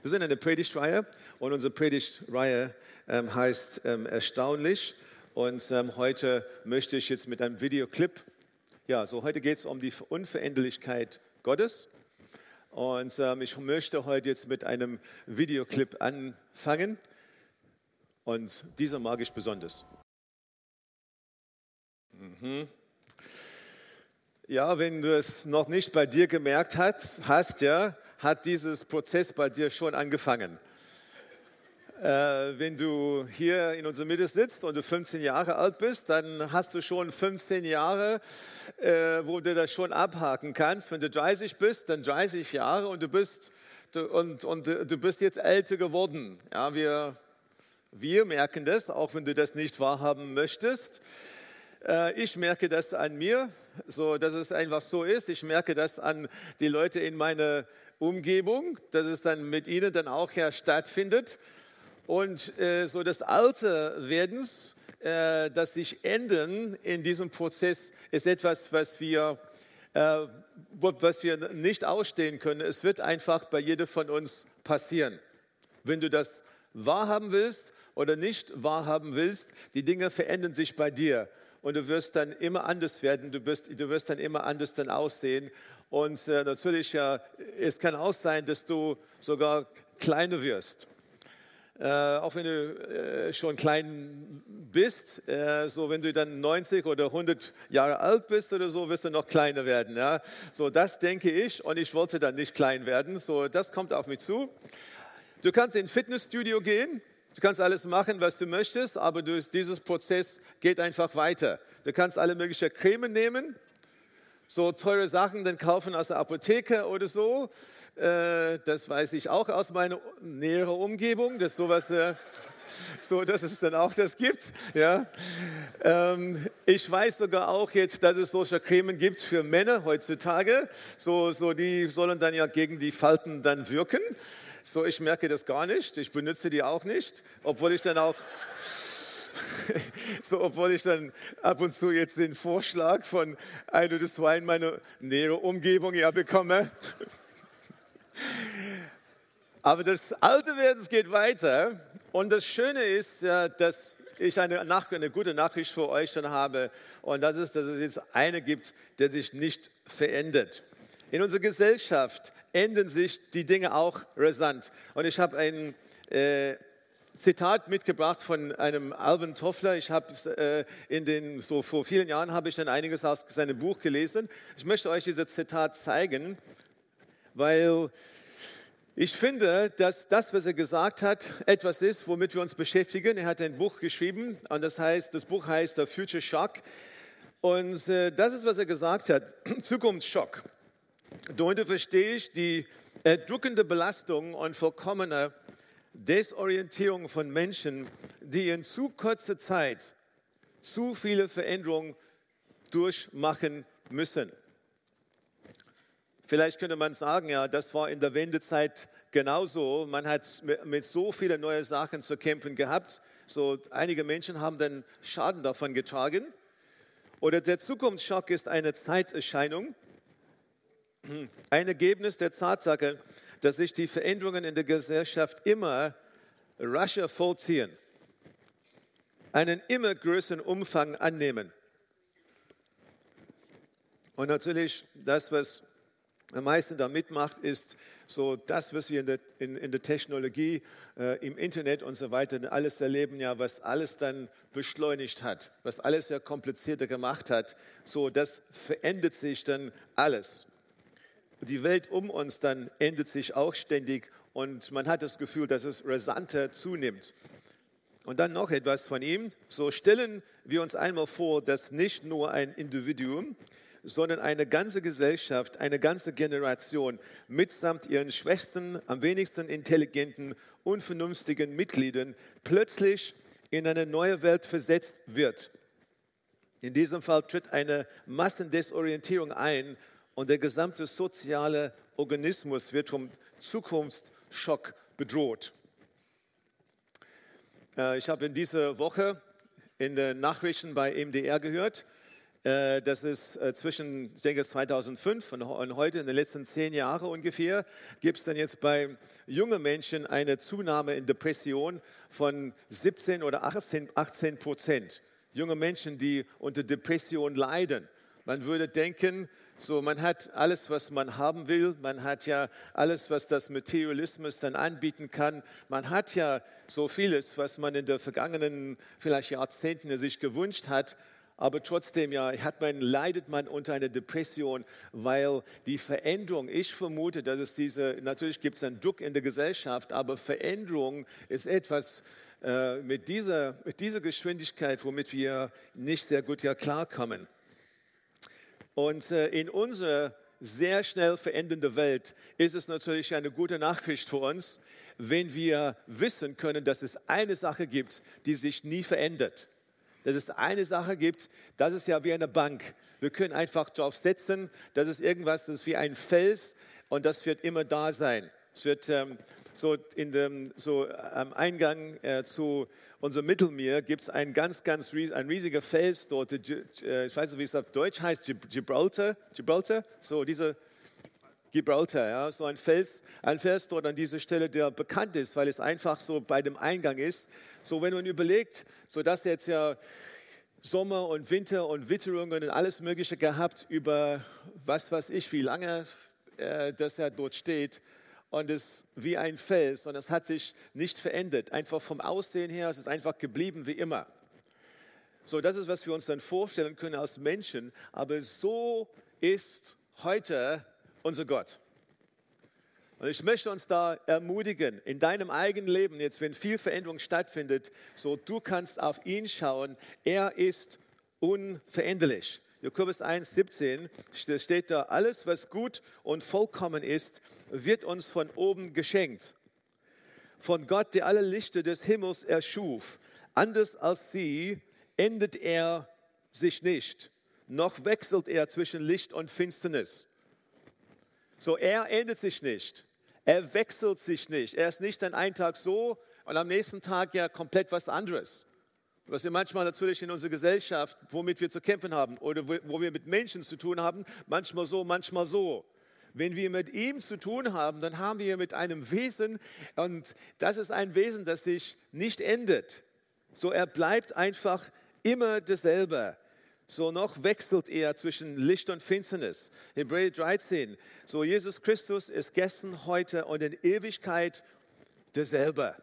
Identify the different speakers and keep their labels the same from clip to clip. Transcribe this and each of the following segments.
Speaker 1: Wir sind eine Predigtreihe und unsere Predigtreihe heißt Erstaunlich. Und heute möchte ich jetzt mit einem Videoclip, heute geht es um die Unveränderlichkeit Gottes. Und ich möchte heute jetzt mit einem Videoclip anfangen. Und dieser mag ich besonders. Ja, wenn du es noch nicht bei dir gemerkt hast, hat dieses Prozess bei dir schon angefangen. Wenn du hier in unserer Mitte sitzt und du 15 Jahre alt bist, dann hast du schon 15 Jahre, wo du das schon abhaken kannst. Wenn du 30 bist, dann 30 Jahre und du bist jetzt älter geworden. Ja, wir merken das, auch wenn du das nicht wahrhaben möchtest. Ich merke das an mir, so dass es einfach so ist. Ich merke das an die Leute in meiner Umgebung, dass es dann mit ihnen dann auch stattfindet. Und so das Alterwerdens, das sich ändern in diesem Prozess, ist etwas, was wir nicht ausstehen können. Es wird einfach bei jedem von uns passieren. Wenn du das wahrhaben willst oder nicht wahrhaben willst, die Dinge verändern sich bei dir. Und du wirst dann immer anders werden, du wirst dann immer anders dann aussehen. Und natürlich, es kann auch sein, dass du sogar kleiner wirst. Auch wenn du schon klein bist, so wenn du dann 90 oder 100 Jahre alt bist oder so, wirst du noch kleiner werden. Ja? So, das denke ich und ich wollte dann nicht klein werden. So, das kommt auf mich zu. Du kannst ins Fitnessstudio gehen. Du kannst alles machen, was du möchtest, aber dieses Prozess geht einfach weiter. Du kannst alle möglichen Cremen nehmen, so teure Sachen dann kaufen aus der Apotheke oder so. Das weiß ich auch aus meiner näheren Umgebung, dass sowas, dass es dann auch das gibt. Ja. Ich weiß sogar auch jetzt, dass es solche Cremen gibt für Männer heutzutage. Die sollen dann ja gegen die Falten dann wirken. So, ich merke das gar nicht, ich benutze die auch nicht, obwohl ich dann ab und zu jetzt den Vorschlag von ein oder zwei in meiner näheren Umgebung bekomme. Aber das Alterwerden geht weiter und das Schöne ist, dass ich eine gute Nachricht für euch dann habe und das ist, dass es jetzt eine gibt, der sich nicht verändert. In unserer Gesellschaft ändern sich die Dinge auch rasant. Und ich habe ein Zitat mitgebracht von einem Alvin Toffler. Ich habe vor vielen Jahren habe ich dann einiges aus seinem Buch gelesen. Ich möchte euch dieses Zitat zeigen, weil ich finde, dass das, was er gesagt hat, etwas ist, womit wir uns beschäftigen. Er hat ein Buch geschrieben und das Buch heißt The Future Shock. Und das ist, was er gesagt hat, Zukunftsschock. Darunter verstehe ich die erdrückende Belastung und vollkommene Desorientierung von Menschen, die in zu kurzer Zeit zu viele Veränderungen durchmachen müssen. Vielleicht könnte man sagen, das war in der Wendezeit genauso. Man hat mit so vielen neuen Sachen zu kämpfen gehabt. So, einige Menschen haben dann Schaden davon getragen. Oder der Zukunftsschock ist eine Zeiterscheinung. Ein Ergebnis der Tatsache, dass sich die Veränderungen in der Gesellschaft immer rascher vollziehen, einen immer größeren Umfang annehmen. Und natürlich, das, was am meisten da mitmacht, ist so das, was wir in der Technologie, im Internet und so weiter alles erleben, was alles dann beschleunigt hat, was alles komplizierter gemacht hat. So, das verändert sich dann alles. Die Welt um uns dann ändert sich auch ständig und man hat das Gefühl, dass es rasanter zunimmt. Und dann noch etwas von ihm. So stellen wir uns einmal vor, dass nicht nur ein Individuum, sondern eine ganze Gesellschaft, eine ganze Generation mitsamt ihren schwächsten, am wenigsten intelligenten, unvernünftigen Mitgliedern plötzlich in eine neue Welt versetzt wird. In diesem Fall tritt eine Massendesorientierung ein und der gesamte soziale Organismus wird vom Zukunftsschock bedroht. Ich habe in dieser Woche in den Nachrichten bei MDR gehört, Das ist zwischen, ich denke, 2005 und heute, in den letzten 10 Jahren ungefähr, gibt es dann jetzt bei jungen Menschen eine Zunahme in Depression von 17 oder 18%. Junge Menschen, die unter Depression leiden. Man würde denken, so, man hat alles, was man haben will. Man hat ja alles, was das Materialismus dann anbieten kann. Man hat ja so vieles, was man in den vergangenen vielleicht Jahrzehnten sich gewünscht hat. Aber trotzdem leidet man unter einer Depression, weil die Veränderung, ich vermute, dass es natürlich gibt es einen Druck in der Gesellschaft, aber Veränderung ist etwas mit dieser Geschwindigkeit, womit wir nicht sehr gut klarkommen. Und in unserer sehr schnell verändernden Welt ist es natürlich eine gute Nachricht für uns, wenn wir wissen können, dass es eine Sache gibt, die sich nie verändert. Dass es eine Sache gibt, das ist ja wie eine Bank. Wir können einfach darauf setzen, das ist irgendwas, das ist wie ein Fels und das wird immer da sein. Es wird am Eingang zu unserem Mittelmeer gibt es ein riesiger Fels dort. Ich weiß nicht, wie es auf Deutsch heißt, Gibraltar, Gibraltar, so ein Fels dort an dieser Stelle, der bekannt ist, weil es einfach so bei dem Eingang ist. So, wenn man überlegt, so dass jetzt ja Sommer und Winter und Witterungen und alles Mögliche gehabt über was weiß ich, wie lange das ja dort steht. Und es ist wie ein Fels und es hat sich nicht verändert. Einfach vom Aussehen her, es ist einfach geblieben wie immer. So, das ist, was wir uns dann vorstellen können als Menschen. Aber so ist heute unser Gott. Und ich möchte uns da ermutigen, in deinem eigenen Leben, jetzt wenn viel Veränderung stattfindet, so du kannst auf ihn schauen, er ist unveränderlich. Jakobus 1,17 steht da, alles was gut und vollkommen ist, wird uns von oben geschenkt. Von Gott, der alle Lichter des Himmels erschuf. Anders als sie ändert er sich nicht, noch wechselt er zwischen Licht und Finsternis. So, er ändert sich nicht, er wechselt sich nicht. Er ist nicht an einem Tag so und am nächsten Tag ja komplett was anderes. Was wir manchmal natürlich in unserer Gesellschaft, womit wir zu kämpfen haben oder wo wir mit Menschen zu tun haben, manchmal so, manchmal so. Wenn wir mit ihm zu tun haben, dann haben wir mit einem Wesen und das ist ein Wesen, das sich nicht ändert. So, er bleibt einfach immer dasselbe. So, noch wechselt er zwischen Licht und Finsternis. Hebräer 13, so Jesus Christus ist gestern, heute und in Ewigkeit dasselbe.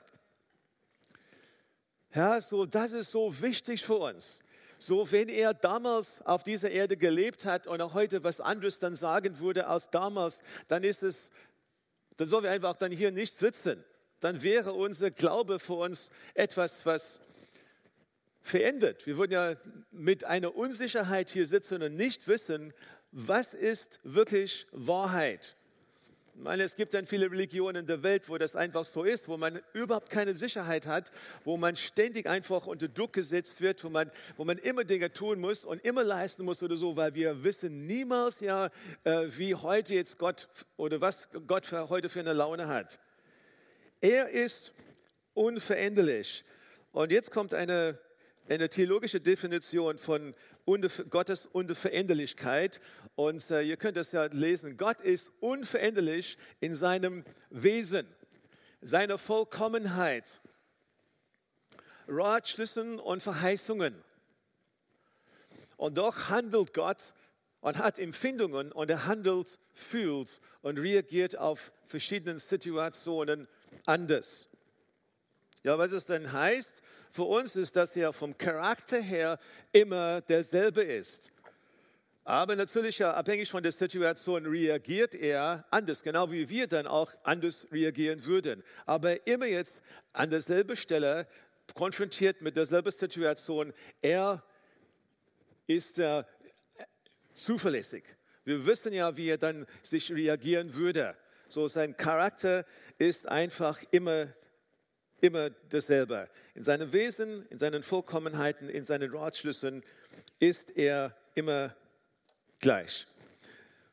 Speaker 1: Ja, so, das ist so wichtig für uns. So, wenn er damals auf dieser Erde gelebt hat und auch heute was anderes dann sagen würde als damals, dann sollen wir einfach dann hier nicht sitzen. Dann wäre unser Glaube für uns etwas, was verändert. Wir würden ja mit einer Unsicherheit hier sitzen und nicht wissen, was ist wirklich Wahrheit. Ich meine, es gibt dann viele Religionen in der Welt, wo das einfach so ist, wo man überhaupt keine Sicherheit hat, wo man ständig einfach unter Druck gesetzt wird, wo man immer Dinge tun muss und immer leisten muss oder so, weil wir wissen niemals wie heute jetzt Gott oder was Gott heute für eine Laune hat. Er ist unveränderlich. Und jetzt kommt eine theologische Definition von Gottes Unveränderlichkeit. Und ihr könnt das ja lesen. Gott ist unveränderlich in seinem Wesen, seiner Vollkommenheit, Ratschlüssen und Verheißungen. Und doch handelt Gott und hat Empfindungen und er handelt, fühlt und reagiert auf verschiedene Situationen anders. Ja, was es denn heißt, für uns ist, dass er vom Charakter her immer derselbe ist. Aber natürlich, abhängig von der Situation, reagiert er anders, genau wie wir dann auch anders reagieren würden. Aber immer jetzt an derselben Stelle, konfrontiert mit derselben Situation, er ist zuverlässig. Wir wissen ja, wie er dann sich reagieren würde. So, sein Charakter ist einfach immer dasselbe. In seinem Wesen, in seinen Vollkommenheiten, in seinen Ratschlüssen ist er immer gleich.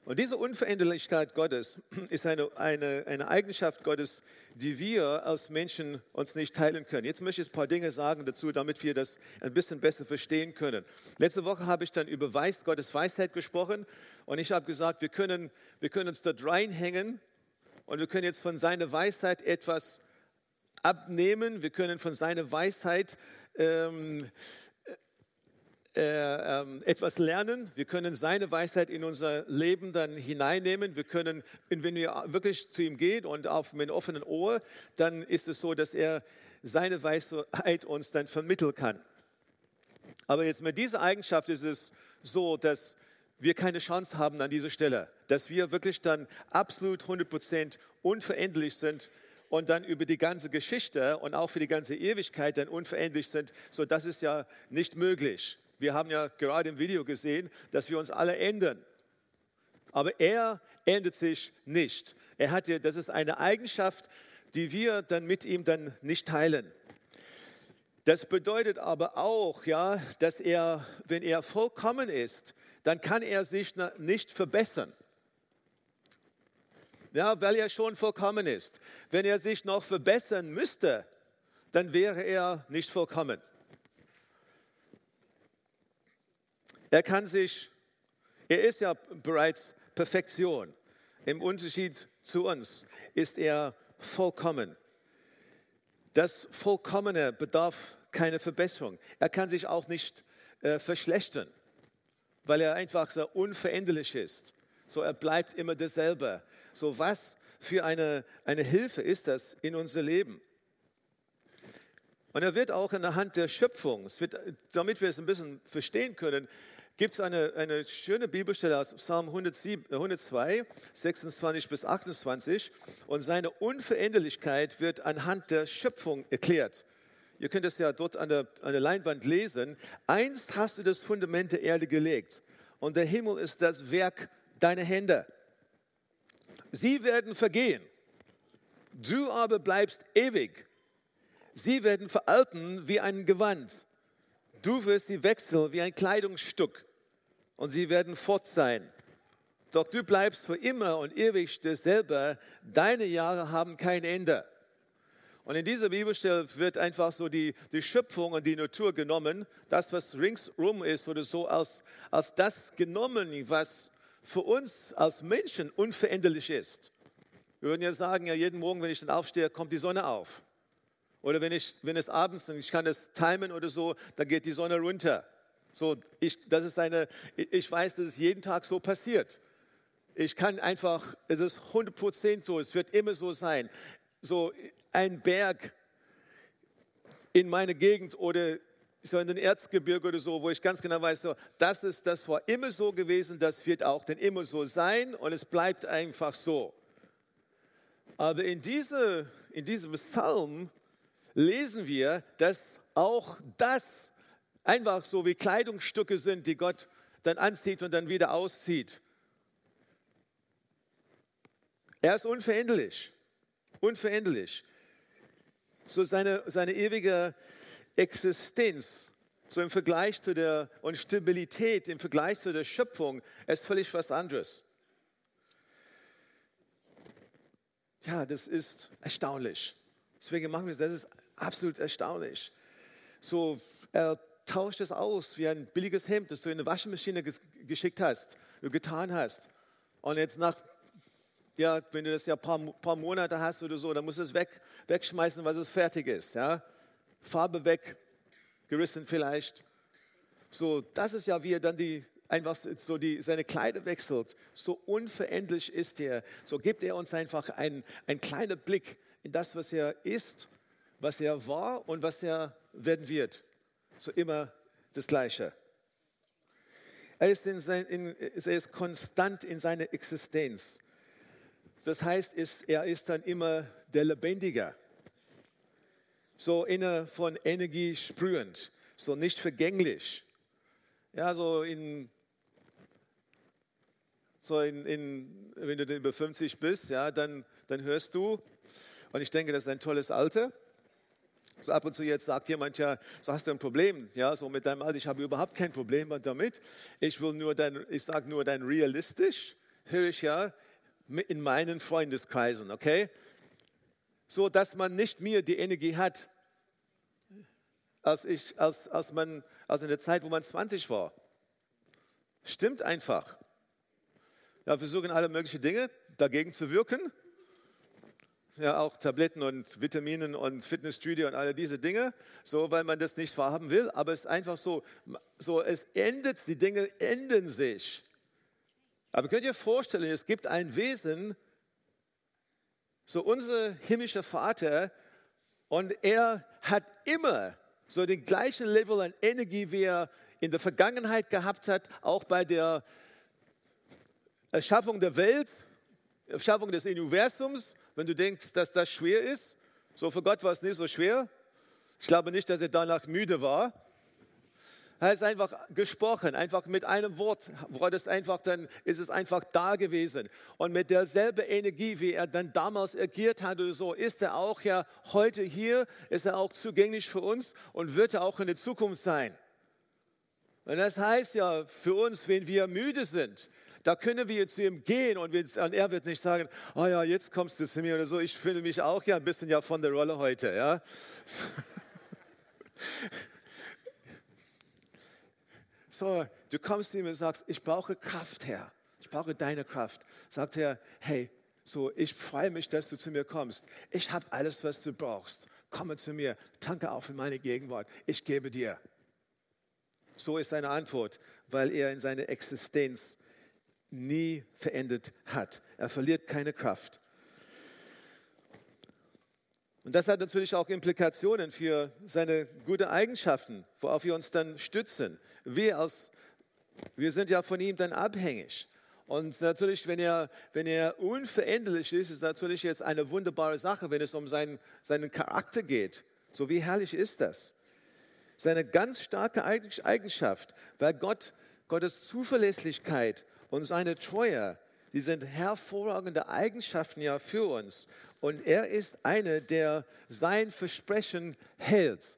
Speaker 1: Und diese Unveränderlichkeit Gottes ist eine Eigenschaft Gottes, die wir als Menschen uns nicht teilen können. Jetzt möchte ich ein paar Dinge sagen dazu, damit wir das ein bisschen besser verstehen können. Letzte Woche habe ich dann über Gottes Weisheit gesprochen und ich habe gesagt, wir können uns dort reinhängen und wir können jetzt von seiner Weisheit etwas abnehmen. Wir können von seiner Weisheit etwas lernen. Wir können seine Weisheit in unser Leben dann hineinnehmen. Wir können, wenn wir wirklich zu ihm gehen und mit offenen Ohr, dann ist es so, dass er seine Weisheit uns dann vermitteln kann. Aber jetzt mit dieser Eigenschaft ist es so, dass wir keine Chance haben an dieser Stelle, dass wir wirklich dann absolut 100% unveränderlich sind und dann über die ganze Geschichte und auch für die ganze Ewigkeit dann unveränderlich sind. So, das ist ja nicht möglich. Wir haben ja gerade im Video gesehen, dass wir uns alle ändern. Aber er ändert sich nicht. Das ist eine Eigenschaft, die wir dann mit ihm dann nicht teilen. Das bedeutet aber auch, ja, dass wenn er vollkommen ist, dann kann er sich nicht verbessern. Ja, weil er schon vollkommen ist. Wenn er sich noch verbessern müsste, dann wäre er nicht vollkommen. Er ist ja bereits Perfektion. Im Unterschied zu uns ist er vollkommen. Das Vollkommene bedarf keine Verbesserung. Er kann sich auch nicht verschlechtern, weil er einfach so unveränderlich ist. So, er bleibt immer derselbe. So, was für eine Hilfe ist das in unser Leben? Und er wird auch anhand der Schöpfung, damit wir es ein bisschen verstehen können, gibt es eine schöne Bibelstelle aus Psalm 102, 26 bis 28. Und seine Unveränderlichkeit wird anhand der Schöpfung erklärt. Ihr könnt es ja dort an der Leinwand lesen. Einst hast du das Fundament der Erde gelegt und der Himmel ist das Werk deiner Hände. Sie werden vergehen, du aber bleibst ewig. Sie werden veralten wie ein Gewand. Du wirst sie wechseln wie ein Kleidungsstück und sie werden fort sein. Doch du bleibst für immer und ewig derselbe. Deine Jahre haben kein Ende. Und in dieser Bibelstelle wird einfach so die Schöpfung und die Natur genommen, das, was ringsrum ist oder so, als das genommen, was für uns als Menschen unveränderlich ist. Wir würden ja sagen, ja, jeden Morgen, wenn ich dann aufstehe, kommt die Sonne auf. Oder wenn es abends, und ich kann das timen oder so, dann geht die Sonne runter. So, ich weiß, dass es jeden Tag so passiert. Es ist 100% so, es wird immer so sein. So ein Berg in meiner Gegend oder so in den Erzgebirge oder so, wo ich ganz genau weiß, so, das war immer so gewesen, das wird auch dann immer so sein und es bleibt einfach so. Aber in diesem Psalm lesen wir, dass auch das einfach so wie Kleidungsstücke sind, die Gott dann anzieht und dann wieder auszieht. Er ist unveränderlich. Unveränderlich. So seine ewige Existenz, so im Vergleich zu und Stabilität im Vergleich zu der Schöpfung, ist völlig was anderes. Ja, das ist erstaunlich. Deswegen machen wir es, das ist absolut erstaunlich. So, er tauscht es aus wie ein billiges Hemd, das du in eine Waschmaschine geschickt hast, getan hast. Und jetzt wenn du das ja ein paar Monate hast oder so, dann musst du es wegschmeißen, weil es fertig ist. Ja? Farbe weg, gerissen vielleicht. So, das ist ja, wie er dann seine Kleider wechselt. So unveränderlich ist er. So gibt er uns einfach einen kleinen Blick in das, was er ist, was er war und was er werden wird. So immer das Gleiche. Er ist konstant in seiner Existenz. Das heißt, er ist dann immer der Lebendige. So inne von Energie sprühend, so nicht vergänglich. Ja, wenn du über 50 bist, ja, dann hörst du, und ich denke, das ist ein tolles Alter. So ab und zu jetzt sagt jemand, ja, so hast du ein Problem, ja, so mit deinem Alter, ich habe überhaupt kein Problem damit. Ich sage nur dann realistisch, höre ich ja in meinen Freundeskreisen, okay? So, dass man nicht mehr die Energie hat, als in der Zeit, wo man 20 war. Stimmt einfach. Ja, wir versuchen alle möglichen Dinge dagegen zu wirken. Ja, auch Tabletten und Vitaminen und Fitnessstudio und all diese Dinge, so, weil man das nicht wahrhaben will. Aber es ist einfach so, es endet, die Dinge enden sich. Aber könnt ihr vorstellen, es gibt ein Wesen, so unser himmlischer Vater, und er hat immer so den gleichen Level an Energie, wie er in der Vergangenheit gehabt hat, auch bei der Erschaffung der Welt, Erschaffung des Universums. Wenn du denkst, dass das schwer ist, so für Gott war es nicht so schwer. Ich glaube nicht, dass er danach müde war. Er ist einfach gesprochen, einfach mit einem Wort, dann ist es einfach da gewesen. Und mit derselben Energie, wie er dann damals agiert hat oder so, ist er auch ja heute hier, ist er auch zugänglich für uns und wird er auch in der Zukunft sein. Und das heißt ja für uns, wenn wir müde sind, da können wir zu ihm gehen und er wird nicht sagen, oh ja, jetzt kommst du zu mir oder so, ich fühle mich auch ja ein bisschen ja von der Rolle heute. Ja? So, du kommst zu ihm und sagst, ich brauche Kraft, Herr. Ich brauche deine Kraft. Sagt er, hey, so, ich freue mich, dass du zu mir kommst. Ich habe alles, was du brauchst. Komme zu mir, tanke auf in meine Gegenwart. Ich gebe dir. So ist seine Antwort, weil er in seiner Existenz nie verändert hat. Er verliert keine Kraft. Und das hat natürlich auch Implikationen für seine guten Eigenschaften, worauf wir uns dann stützen. Wir sind ja von ihm dann abhängig. Und natürlich, wenn er unveränderlich ist, ist natürlich jetzt eine wunderbare Sache, wenn es um seinen Charakter geht. So wie herrlich ist das? Seine ganz starke Eigenschaft, weil Gottes Zuverlässigkeit und seine Treue, die sind hervorragende Eigenschaften ja für uns. Und er ist einer, der sein Versprechen hält.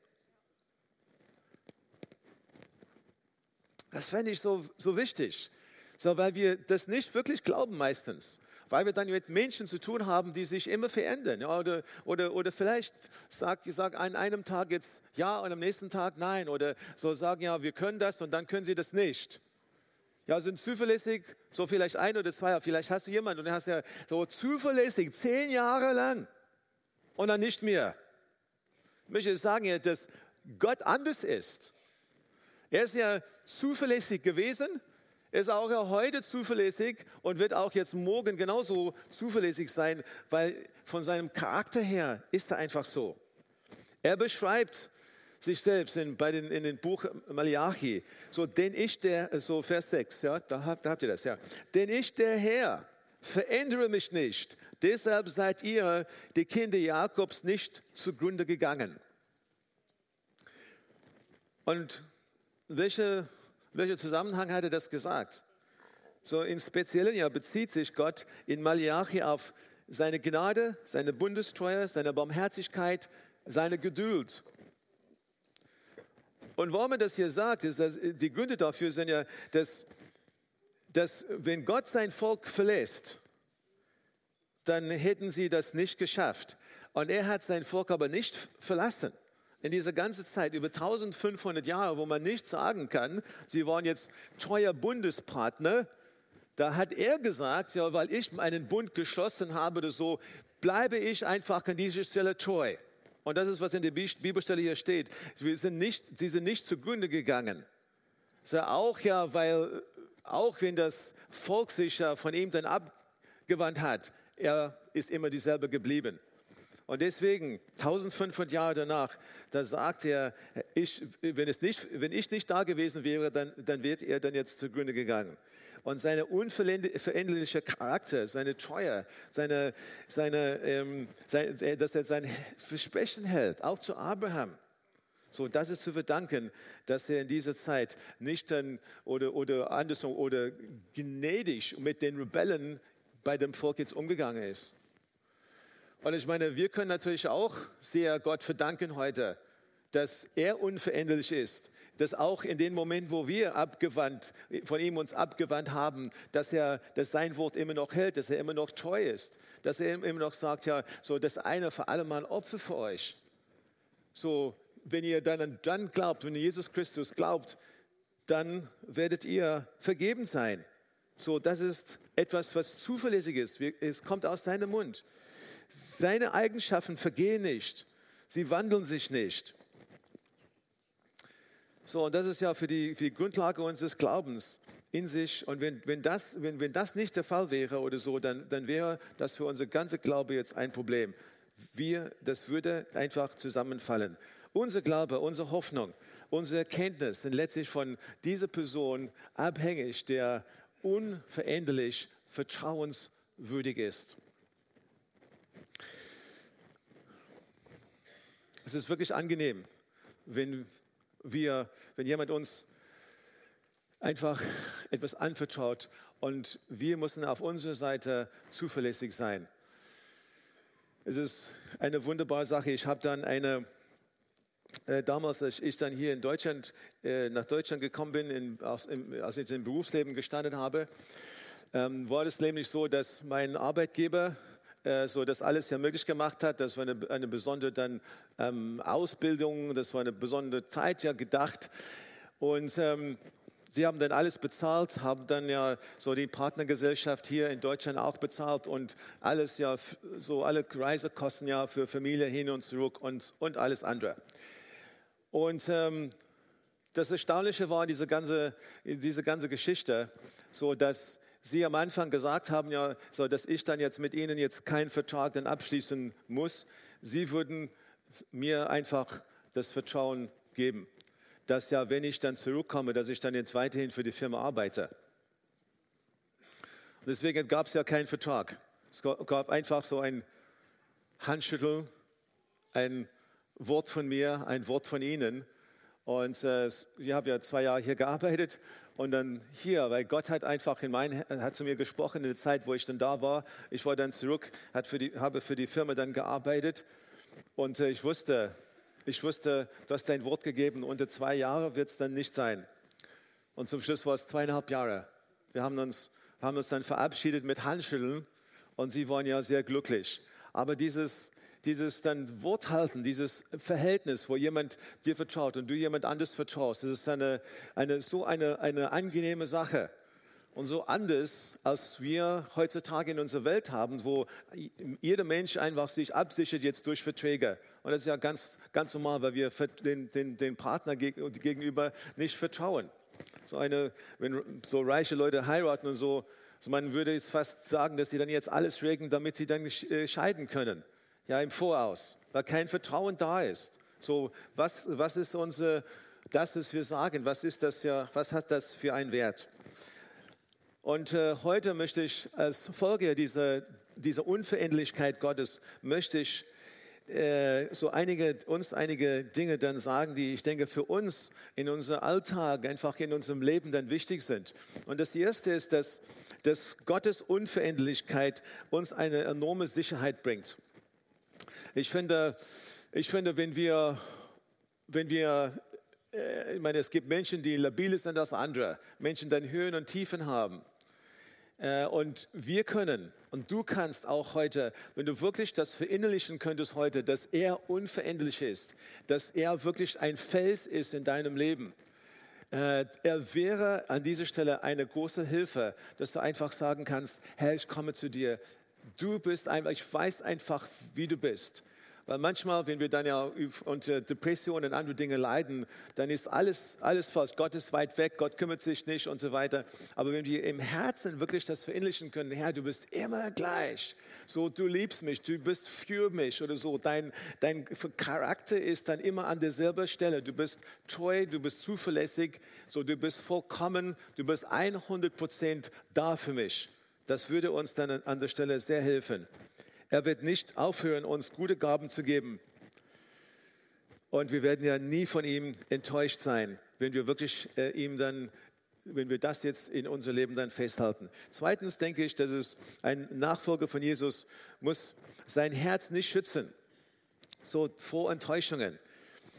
Speaker 1: Das fände ich so wichtig, so, weil wir das nicht wirklich glauben meistens. Weil wir dann mit Menschen zu tun haben, die sich immer verändern. Ja, oder vielleicht sag an einem Tag jetzt ja und am nächsten Tag nein. Oder so sagen, ja, wir können das und dann können sie das nicht. Ja, sind zuverlässig, so vielleicht 1 oder 2 Jahre. Vielleicht hast du jemanden und der hast ja so zuverlässig 10 Jahre lang und dann nicht mehr. Ich möchte sagen, dass Gott anders ist. Er ist ja zuverlässig gewesen, er ist auch ja heute zuverlässig und wird auch jetzt morgen genauso zuverlässig sein, weil von seinem Charakter her ist er einfach so. Er beschreibt sich selbst in dem Buch Malachi, so Vers 6, ja, da habt ihr das, ja. Denn ich, der Herr, verändere mich nicht, deshalb seid ihr, die Kinder Jakobs, nicht zugrunde gegangen. Und welcher Zusammenhang hat er das gesagt? So im Speziellen ja bezieht sich Gott in Malachi auf seine Gnade, seine Bundestreue, seine Barmherzigkeit, seine Geduld. Und warum er das hier sagt, ist, dass die Gründe dafür sind ja, dass wenn Gott sein Volk verlässt, dann hätten sie das nicht geschafft. Und er hat sein Volk aber nicht verlassen. In dieser ganzen Zeit, über 1500 Jahre, wo man nicht sagen kann, sie waren jetzt treuer Bundespartner, da hat er gesagt, ja, weil ich meinen Bund geschlossen habe, so bleibe ich einfach an dieser Stelle treu. Und das ist, was in der Bibelstelle hier steht. Sie sind nicht zugrunde gegangen. So auch ja, weil auch wenn das Volk sich ja von ihm dann abgewandt hat, er ist immer dieselbe geblieben. Und deswegen, 1500 Jahre danach, da sagt er, wenn ich nicht da gewesen wäre, dann wird er dann jetzt zugrunde gegangen. Und seine unveränderliche Charakter, seine Treue, dass er sein Versprechen hält, auch zu Abraham. So, das ist zu verdanken, dass er in dieser Zeit nicht dann oder andersrum oder gnädig mit den Rebellen bei dem Volk jetzt umgegangen ist. Und ich meine, wir können natürlich auch sehr Gott verdanken heute, dass er unveränderlich ist, dass auch in den Momenten, wo wir von ihm uns abgewandt haben, dass sein Wort immer noch hält, dass er immer noch treu ist, dass er immer noch sagt, ja, so das eine für alle Mal Opfer für euch. So, wenn ihr dann glaubt, wenn ihr Jesus Christus glaubt, dann werdet ihr vergeben sein. So, das ist etwas, was zuverlässig ist. Es kommt aus seinem Mund. Seine Eigenschaften vergehen nicht. Sie wandeln sich nicht. So, und das ist ja für die Grundlage unseres Glaubens in sich. Und wenn das nicht der Fall wäre oder so, dann wäre das für unser ganzer Glaube jetzt ein Problem. Das würde einfach zusammenfallen. Unser Glaube, unsere Hoffnung, unsere Erkenntnis sind letztlich von dieser Person abhängig, der unveränderlich vertrauenswürdig ist. Es ist wirklich angenehm, wenn jemand uns einfach etwas anvertraut und wir müssen auf unserer Seite zuverlässig sein. Es ist eine wunderbare Sache. Ich habe dann damals, als ich dann hier in Deutschland, nach Deutschland gekommen bin, als ich im Berufsleben gestartet habe, war es nämlich so, dass mein Arbeitgeber so das alles ja möglich gemacht hat. Das war eine besondere dann, Ausbildung, das war eine besondere Zeit ja gedacht. Und sie haben dann alles bezahlt, haben dann ja so die Partnergesellschaft hier in Deutschland auch bezahlt und alles ja, so alle Reisekosten ja für Familie hin und zurück und alles andere. Und das Erstaunliche war diese ganze Geschichte, so dass Sie am Anfang gesagt haben, ja, so dass ich dann jetzt mit Ihnen jetzt keinen Vertrag dann abschließen muss. Sie würden mir einfach das Vertrauen geben, dass ja, wenn ich dann zurückkomme, dass ich dann jetzt weiterhin für die Firma arbeite. Und deswegen gab es ja keinen Vertrag. Es gab einfach so ein Handschütteln, ein Wort von mir, ein Wort von Ihnen. Und ich habe ja 2 Jahre hier gearbeitet und dann hier, weil Gott hat einfach hat zu mir gesprochen in der Zeit, wo ich dann da war. Ich war dann zurück, habe für die Firma dann gearbeitet und ich wusste, du hast dein Wort gegeben, unter 2 Jahre wird es dann nicht sein. Und zum Schluss war es 2,5 Jahre. Wir haben uns dann verabschiedet mit Handschütteln und sie waren ja sehr glücklich. Aber dieses dann Wort halten, dieses Verhältnis, wo jemand dir vertraut und du jemand anderes vertraust, das ist eine angenehme Sache. Und so anders, als wir heutzutage in unserer Welt haben, wo jeder Mensch einfach sich absichert jetzt durch Verträge. Und das ist ja ganz, ganz normal, weil wir den Partner gegenüber nicht vertrauen. Wenn so reiche Leute heiraten und so man würde jetzt fast sagen, dass sie dann jetzt alles regeln, damit sie dann scheiden können. Ja, im Voraus, weil kein Vertrauen da ist. So, was ist das, was wir sagen? Was hat das für einen Wert? Und heute möchte ich als Folge dieser Unveränderlichkeit Gottes, möchte ich uns einige Dinge dann sagen, die ich denke für uns in unserem Alltag, einfach in unserem Leben dann wichtig sind. Und das erste ist, dass Gottes Unveränderlichkeit uns eine enorme Sicherheit bringt. Ich finde, wenn wir, ich meine, es gibt Menschen, die labiler sind als andere, Menschen, die dann Höhen und Tiefen haben. Und wir können, und du kannst auch heute, wenn du wirklich das verinnerlichen könntest heute, dass er unveränderlich ist, dass er wirklich ein Fels ist in deinem Leben. Er wäre an dieser Stelle eine große Hilfe, dass du einfach sagen kannst, Herr, ich komme zu dir. Du bist einfach, ich weiß einfach, wie du bist. Weil manchmal, wenn wir dann ja unter Depressionen und andere Dinge leiden, dann ist alles falsch. Gott ist weit weg, Gott kümmert sich nicht und so weiter. Aber wenn wir im Herzen wirklich das verinnerlichen können, Herr, du bist immer gleich. So, du liebst mich, du bist für mich oder so. Dein Charakter ist dann immer an derselben Stelle. Du bist treu, du bist zuverlässig, so, du bist vollkommen, du bist 100% da für mich. Das würde uns dann an der Stelle sehr helfen. Er wird nicht aufhören, uns gute Gaben zu geben. Und wir werden ja nie von ihm enttäuscht sein, wenn wir wirklich wenn wir das jetzt in unser Leben dann festhalten. Zweitens denke ich, dass ein Nachfolger von Jesus muss sein Herz nicht schützen, so vor Enttäuschungen.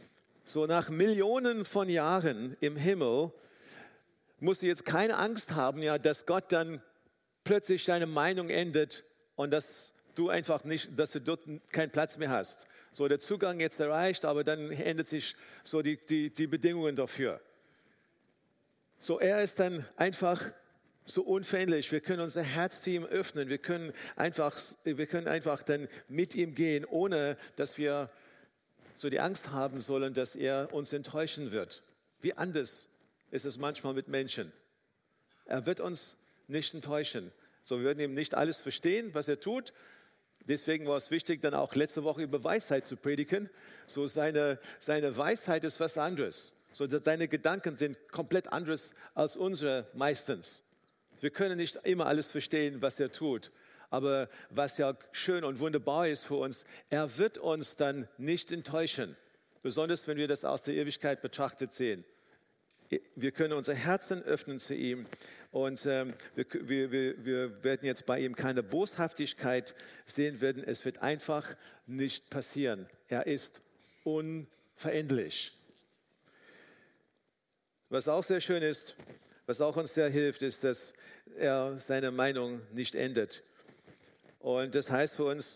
Speaker 1: so nach Millionen von Jahren im Himmel, musst du jetzt keine Angst haben, ja, dass Gott dann plötzlich deine Meinung ändert und dass du dort keinen Platz mehr hast. So, der Zugang jetzt erreicht, aber dann ändert sich so die Bedingungen dafür. So, er ist dann einfach so unveränderlich. Wir können unser Herz zu ihm öffnen. Wir können einfach dann mit ihm gehen, ohne dass wir so die Angst haben sollen, dass er uns enttäuschen wird. Wie anders ist es manchmal mit Menschen. Er wird uns nicht enttäuschen. So, wir werden ihm nicht alles verstehen, was er tut. Deswegen war es wichtig, dann auch letzte Woche über Weisheit zu predigen. So, seine Weisheit ist was anderes. So, seine Gedanken sind komplett anders als unsere meistens. Wir können nicht immer alles verstehen, was er tut. Aber was ja schön und wunderbar ist für uns, er wird uns dann nicht enttäuschen. Besonders, wenn wir das aus der Ewigkeit betrachtet sehen. Wir können unser Herzen öffnen zu ihm und wir werden jetzt bei ihm keine Boshaftigkeit sehen werden. Es wird einfach nicht passieren. Er ist unveränderlich. Was auch sehr schön ist, was auch uns sehr hilft, ist, dass er seine Meinung nicht ändert. Und das heißt für uns,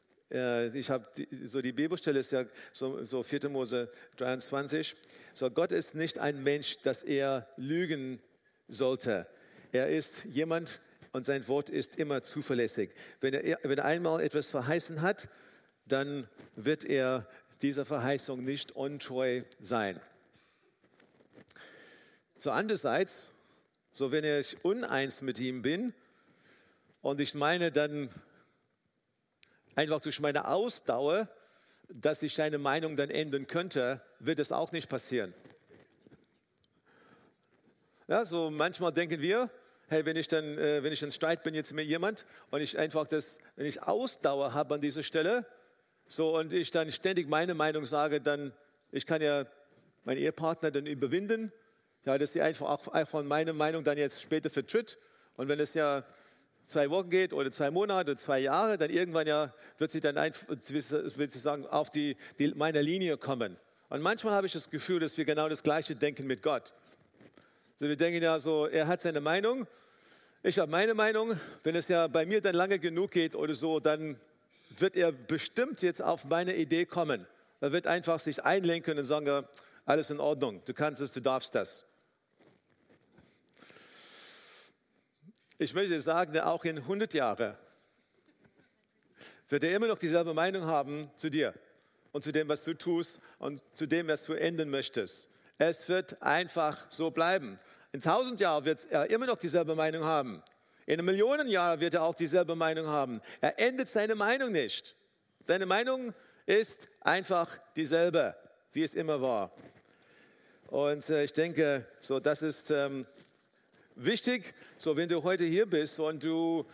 Speaker 1: die Bibelstelle ist ja so 4. Mose 23. So, Gott ist nicht ein Mensch, dass er lügen sollte. Er ist jemand und sein Wort ist immer zuverlässig. Wenn er einmal etwas verheißen hat, dann wird er dieser Verheißung nicht untreu sein. So, andererseits, so wenn ich uneins mit ihm bin und ich meine dann einfach durch meine Ausdauer, dass ich seine Meinung dann ändern könnte, wird es auch nicht passieren. Ja, so manchmal denken wir, hey, wenn ich in Streit bin jetzt mit jemand und wenn ich Ausdauer habe an dieser Stelle, so und ich dann ständig meine Meinung sage, dann ich kann ja meinen Ehepartner dann überwinden, ja, dass sie einfach meine Meinung dann jetzt später vertritt und wenn es ja 2 Wochen geht oder 2 Monate oder 2 Jahre, dann irgendwann ja wird sie dann auf meine Linie kommen. Und manchmal habe ich das Gefühl, dass wir genau das Gleiche denken mit Gott. Also wir denken ja so, er hat seine Meinung, ich habe meine Meinung. Wenn es ja bei mir dann lange genug geht oder so, dann wird er bestimmt jetzt auf meine Idee kommen. Er wird einfach sich einlenken und sagen, alles in Ordnung, du kannst es, du darfst das. Ich möchte sagen, auch in 100 Jahren wird er immer noch dieselbe Meinung haben zu dir und zu dem, was du tust und zu dem, was du ändern möchtest. Es wird einfach so bleiben. In 1000 Jahren wird er immer noch dieselbe Meinung haben. In 1 Million Jahren wird er auch dieselbe Meinung haben. Er ändert seine Meinung nicht. Seine Meinung ist einfach dieselbe, wie es immer war. Und ich denke, so das ist wichtig, so wenn du heute hier bist und du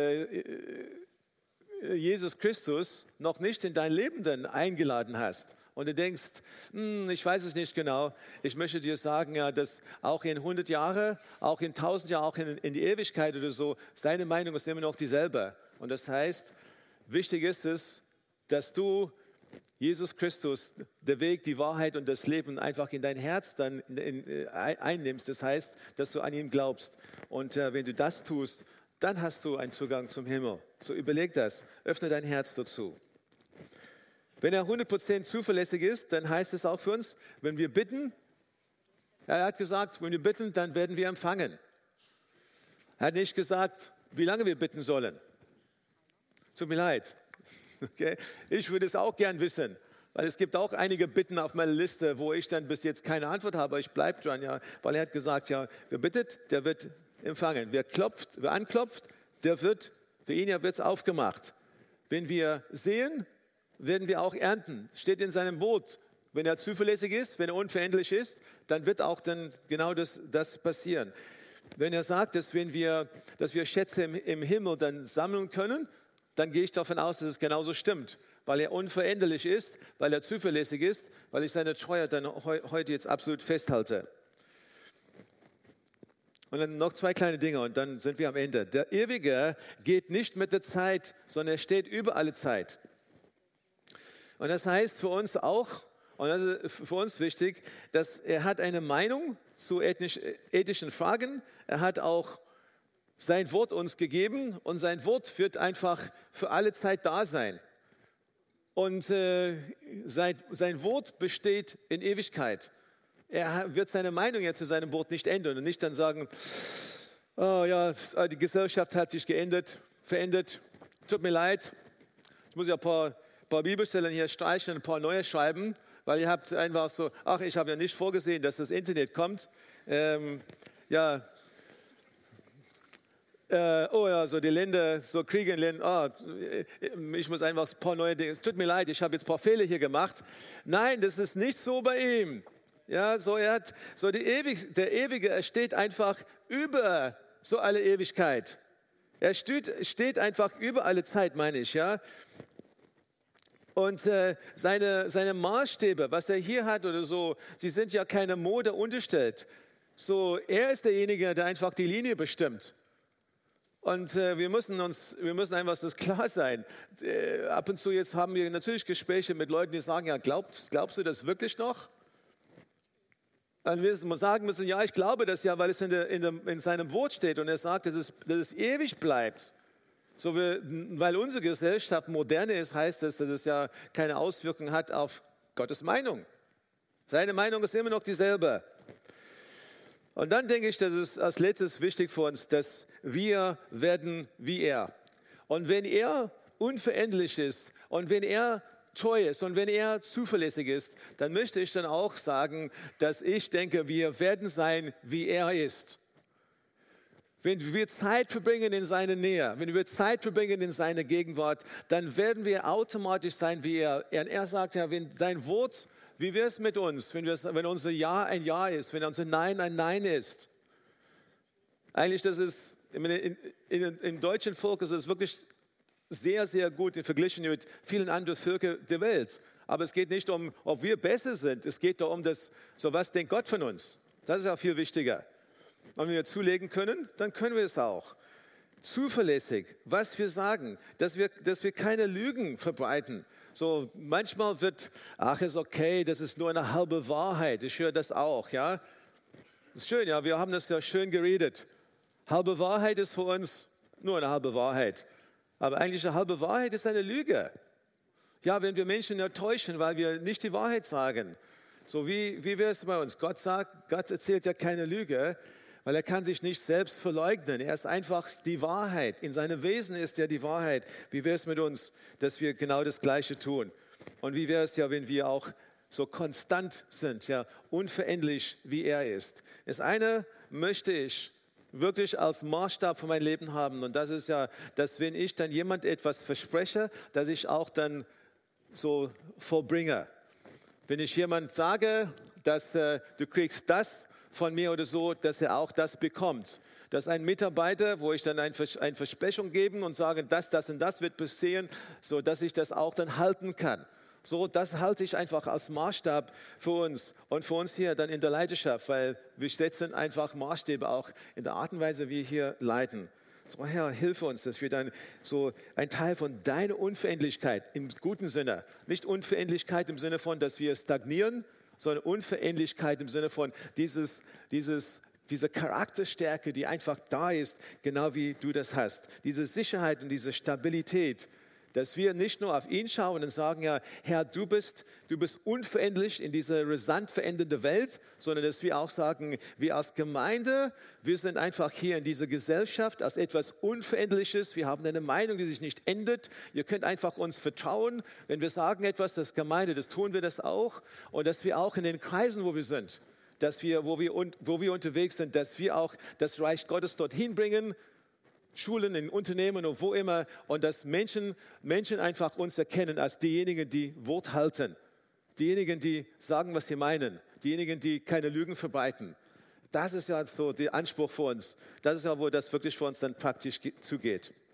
Speaker 1: Jesus Christus noch nicht in dein Leben dann eingeladen hast und du denkst, ich weiß es nicht genau, ich möchte dir sagen, ja, dass auch in 100 Jahren, auch in 1000 Jahren, auch in die Ewigkeit oder so, seine Meinung ist immer noch dieselbe. Und das heißt, wichtig ist es, dass du Jesus Christus, der Weg, die Wahrheit und das Leben einfach in dein Herz dann einnimmst. Das heißt, dass du an ihn glaubst. Und wenn du das tust, dann hast du einen Zugang zum Himmel. So überleg das. Öffne dein Herz dazu. Wenn er 100% zuverlässig ist, dann heißt es auch für uns, wenn wir bitten, er hat gesagt, wenn wir bitten, dann werden wir empfangen. Er hat nicht gesagt, wie lange wir bitten sollen. Tut mir leid. Okay. Ich würde es auch gern wissen, weil es gibt auch einige Bitten auf meiner Liste, wo ich dann bis jetzt keine Antwort habe, aber ich bleibe dran, ja, weil er hat gesagt, ja, wer bittet, der wird empfangen. Wer anklopft, für ihn ja wird es aufgemacht. Wenn wir sehen, werden wir auch ernten. Steht in seinem Wort. Wenn er zuverlässig ist, wenn er unveränderlich ist, dann wird auch dann genau das passieren. Wenn er sagt, dass wir Schätze im Himmel dann sammeln können, dann gehe ich davon aus, dass es genauso stimmt, weil er unveränderlich ist, weil er zuverlässig ist, weil ich seine Treue dann heute jetzt absolut festhalte. Und dann noch 2 kleine Dinge und dann sind wir am Ende. Der Ewige geht nicht mit der Zeit, sondern er steht über alle Zeit. Und das heißt für uns auch, und das ist für uns wichtig, dass er hat eine Meinung zu ethischen Fragen. Er hat auch sein Wort uns gegeben und sein Wort wird einfach für alle Zeit da sein. Und sein Wort besteht in Ewigkeit. Er wird seine Meinung ja zu seinem Wort nicht ändern und nicht dann sagen, oh ja, die Gesellschaft hat sich verändert, tut mir leid, ich muss ja ein paar Bibelstellen hier streichen und ein paar neue schreiben, weil ihr habt einfach so, ach, ich habe ja nicht vorgesehen, dass das Internet kommt. So die Länder, so Kriege in Ländern, ich muss einfach ein paar neue Dinge, es tut mir leid, ich habe jetzt ein paar Fehler hier gemacht. Nein, das ist nicht so bei ihm. Ja, so der Ewige, er steht einfach über so alle Ewigkeit. Er steht einfach über alle Zeit, meine ich, ja. Und seine Maßstäbe, was er hier hat oder so, sie sind ja keiner Mode unterstellt. So, er ist derjenige, der einfach die Linie bestimmt. Und wir müssen einfach das klar sein. Ab und zu jetzt haben wir natürlich Gespräche mit Leuten, die sagen, ja, glaubst du das wirklich noch? Dann müssen wir sagen müssen, ja, ich glaube das ja, weil es in seinem Wort steht und er sagt, dass es ewig bleibt. So weil unsere Gesellschaft moderne ist, heißt das, dass es ja keine Auswirkungen hat auf Gottes Meinung. Seine Meinung ist immer noch dieselbe. Und dann denke ich, dass es als letztes wichtig für uns, dass wir werden wie er. Und wenn er unveränderlich ist und wenn er treu ist und wenn er zuverlässig ist, dann möchte ich dann auch sagen, dass ich denke, wir werden sein, wie er ist. Wenn wir Zeit verbringen in seiner Nähe, wenn wir Zeit verbringen in seiner Gegenwart, dann werden wir automatisch sein wie er. Und er sagt ja, wenn sein Wort, wie wäre es mit uns, wenn unser Ja ein Ja ist, wenn unser Nein ein Nein ist. Eigentlich, das ist, im deutschen Volk ist es wirklich sehr, sehr gut verglichen mit vielen anderen Völkern der Welt. Aber es geht nicht um, ob wir besser sind. Es geht darum, was denkt Gott von uns. Das ist auch viel wichtiger. Und wenn wir zulegen können, dann können wir es auch. Zuverlässig, was wir sagen, dass wir keine Lügen verbreiten. So manchmal ist okay, das ist nur eine halbe Wahrheit. Ich höre das auch, ja. Das ist schön, ja, wir haben das ja schön geredet. Halbe Wahrheit ist für uns nur eine halbe Wahrheit. Aber eigentlich eine halbe Wahrheit ist eine Lüge. Ja, wenn wir Menschen enttäuschen, weil wir nicht die Wahrheit sagen. So wie wäre es bei uns? Gott erzählt ja keine Lüge, weil er kann sich nicht selbst verleugnen. Er ist einfach die Wahrheit. In seinem Wesen ist er die Wahrheit. Wie wäre es mit uns, dass wir genau das Gleiche tun? Und wie wäre es ja, wenn wir auch so konstant sind, ja, unveränderlich wie er ist? Das eine möchte ich wirklich als Maßstab für mein Leben haben. Und das ist ja, dass wenn ich dann jemand etwas verspreche, dass ich auch dann so vollbringe. Wenn ich jemand sage, dass du kriegst das von mir oder so, dass er auch das bekommt. Dass ein Mitarbeiter, wo ich dann eine Versprechung gebe und sage, das und das wird passieren, so dass ich das auch dann halten kann. So, das halte ich einfach als Maßstab für uns und für uns hier dann in der Leiterschaft, weil wir setzen einfach Maßstäbe auch in der Art und Weise, wie wir hier leiten. So, Herr, hilf uns, dass wir dann so ein Teil von deiner Unveränderlichkeit im guten Sinne, nicht Unveränderlichkeit im Sinne von, dass wir stagnieren, sondern Unveränderlichkeit im Sinne von diese Charakterstärke, die einfach da ist, genau wie du das hast. Diese Sicherheit und diese Stabilität, dass wir nicht nur auf ihn schauen und sagen, ja, Herr, du bist unveränderlich in dieser rasant verändernden Welt, sondern dass wir auch sagen, wir als Gemeinde, wir sind einfach hier in dieser Gesellschaft als etwas Unveränderliches. Wir haben eine Meinung, die sich nicht ändert. Ihr könnt einfach uns vertrauen. Wenn wir sagen etwas, das Gemeinde, das tun wir das auch. Und dass wir auch in den Kreisen, wo wir sind, wo wir unterwegs sind, dass wir auch das Reich Gottes dorthin bringen, Schulen, in Unternehmen und wo immer, und dass Menschen einfach uns erkennen als diejenigen, die Wort halten, diejenigen, die sagen, was sie meinen, diejenigen, die keine Lügen verbreiten. Das ist ja so der Anspruch für uns. Das ist ja, wo das wirklich für uns dann praktisch zugeht.